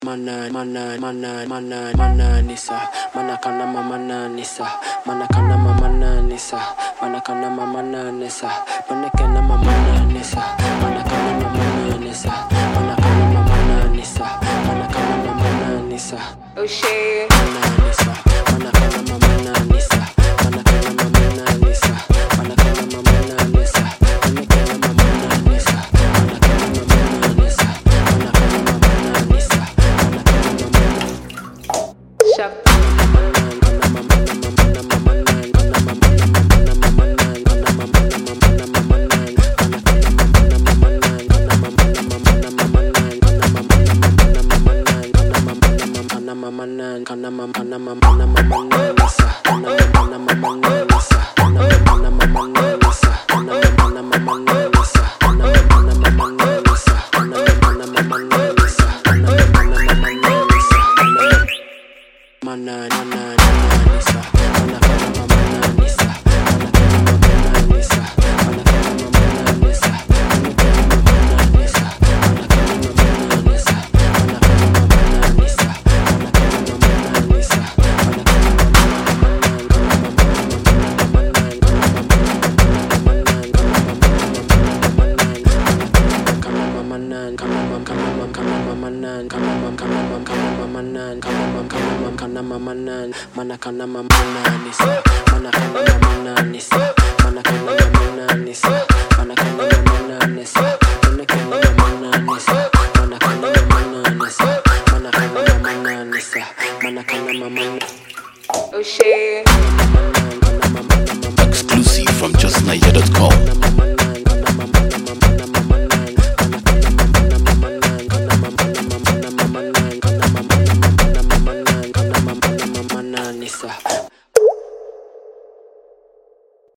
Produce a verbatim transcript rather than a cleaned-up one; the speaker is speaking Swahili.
Mana mana mana mana mana nisa mana kana mana nisa mana kana mana nisa mana kana mana nisa mana kana mana nisa mana kana mana nisa mana kana mana nisa mana kana mana nisa oh shit mana nisa mana kana mana nisa mana kana mana nisa mana kana mana nisa mana kana mana nisa mana kana mana nisa mana kana mana nisa Shut Mana mana nisa mana kana mana nisa mana kana mana nisa mana kana mana nisa mana kana mana nisa mana kana mana nisa mana kana mana nisa mana kana mana nisa mana kana mamanan mana kana mamana nisa mana kana mamana nisa mana kana mamana nisa mana kana mamana nisa mana kana mamana nisa mana kana mamana nisa mana kana mamana nisa mana kana mamana oh shit Exclusive from just niger dot com.